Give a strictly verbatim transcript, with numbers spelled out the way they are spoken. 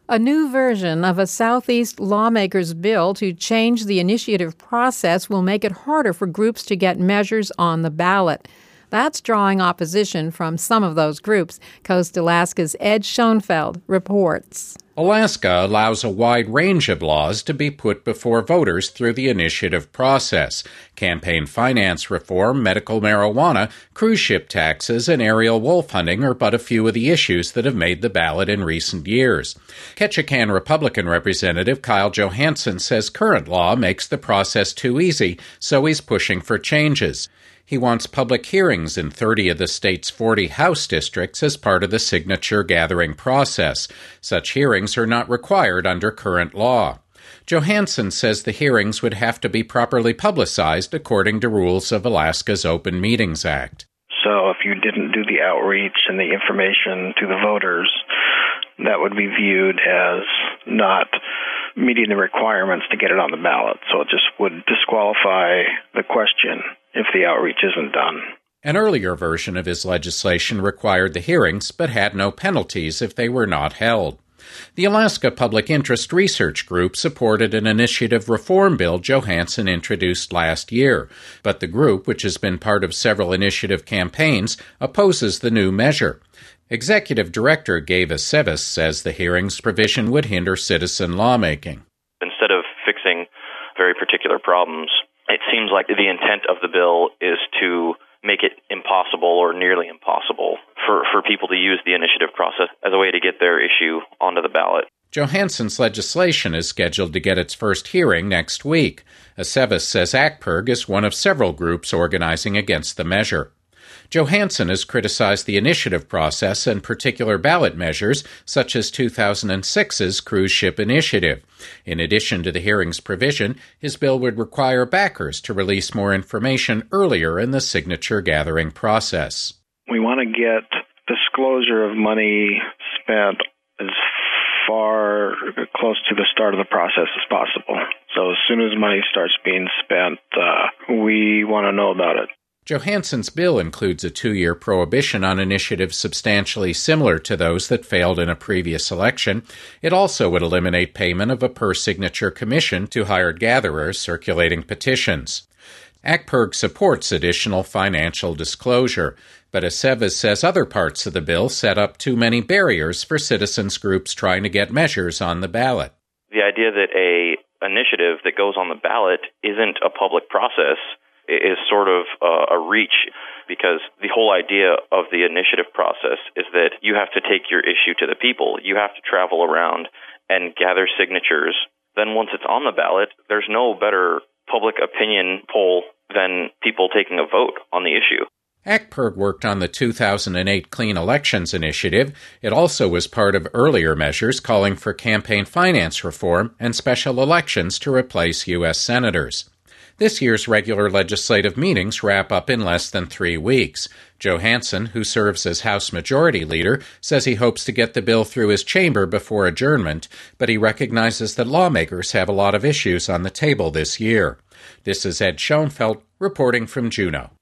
A new version of a Southeast lawmaker's bill to change the initiative process will make it harder for groups to get measures on the ballot. That's drawing opposition from some of those groups. Coast Alaska's Ed Schoenfeld reports. Alaska allows a wide range of laws to be put before voters through the initiative process. Campaign finance reform, medical marijuana, cruise ship taxes, and aerial wolf hunting are but a few of the issues that have made the ballot in recent years. Ketchikan Republican Representative Kyle Johansson says current law makes the process too easy, so he's pushing for changes. He wants public hearings in thirty of the state's forty House districts as part of the signature gathering process. Such hearings are not required under current law. Johansson says the hearings would have to be properly publicized according to rules of Alaska's Open Meetings Act. So if you didn't do the outreach and the information to the voters, that would be viewed as not meeting the requirements to get it on the ballot. So it just would disqualify the question if the outreach isn't done. An earlier version of his legislation required the hearings, but had no penalties if they were not held. The Alaska Public Interest Research Group supported an initiative reform bill Johansson introduced last year, but the group, which has been part of several initiative campaigns, opposes the new measure. Executive Director Gabe Aceves says the hearings provision would hinder citizen lawmaking. Instead of fixing very particular problems, it seems like the intent of the bill is to make it impossible or nearly impossible for, for people to use the initiative process as a way to get their issue onto the ballot. Johansson's legislation is scheduled to get its first hearing next week. Aceves says ACPIRG is one of several groups organizing against the measure. Johansson has criticized the initiative process and particular ballot measures, such as two thousand six's Cruise Ship Initiative. In addition to the hearings provision, his bill would require backers to release more information earlier in the signature gathering process. We want to get disclosure of money spent as far close to the start of the process as possible. So as soon as money starts being spent, uh, we want to know about it. Johansson's bill includes a two-year prohibition on initiatives substantially similar to those that failed in a previous election. It also would eliminate payment of a per-signature commission to hired gatherers circulating petitions. ACPIRG supports additional financial disclosure, but Aceves says other parts of the bill set up too many barriers for citizens groups trying to get measures on the ballot. The idea that a initiative that goes on the ballot isn't a public process is sort of uh, a reach, because the whole idea of the initiative process is that you have to take your issue to the people. You have to travel around and gather signatures. Then once it's on the ballot, there's no better public opinion poll than people taking a vote on the issue. ACPIRG worked on the two thousand eight Clean Elections Initiative. It also was part of earlier measures calling for campaign finance reform and special elections to replace U S senators. This year's regular legislative meetings wrap up in less than three weeks. Johansson, who serves as House Majority Leader, says he hopes to get the bill through his chamber before adjournment, but he recognizes that lawmakers have a lot of issues on the table this year. This is Ed Schoenfeld reporting from Juneau.